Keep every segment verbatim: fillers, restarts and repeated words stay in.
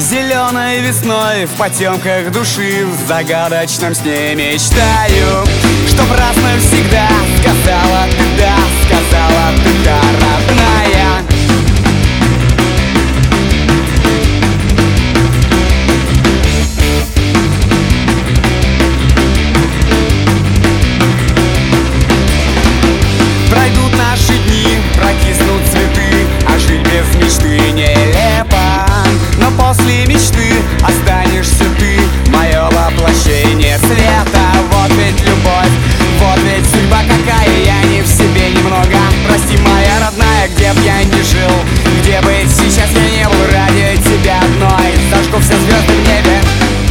Зеленой весной в потемках души, в загадочном сне мечтаю, чтоб раз навсегда сказала ты да, сказала ты да, родная. Пройдут наши дни, прокиснут цветы, а жить без мечты нелепо. Но после мечты останешься ты, мое воплощение света. Вот ведь любовь, вот ведь судьба какая, я не в себе немного. Прости, моя родная, где б я ни жил, где бы сейчас я не был, ради тебя одной зажгу все звезды в небе.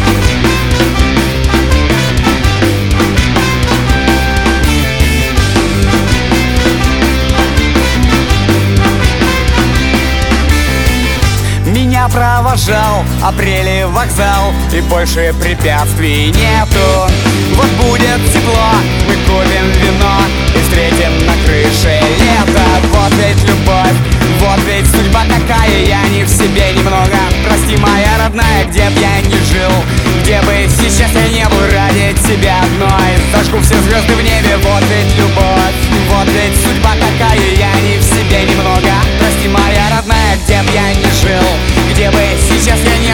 Меня провожал апрель вокзал, и больше препятствий нету. Вот будет тепло, мы купим вино и встретим на крыше лето. Вот ведь любовь, вот ведь судьба какая, я не в себе немного. Прости, моя родная, где б я ни жил, где бы сейчас я не был, ради тебя одной зажгу все звезды в небе. Вот ведь любовь, вот ведь судьба какая, я не в себе немного. Прости, моя родная, где б я ни жил, где бы сейчас я не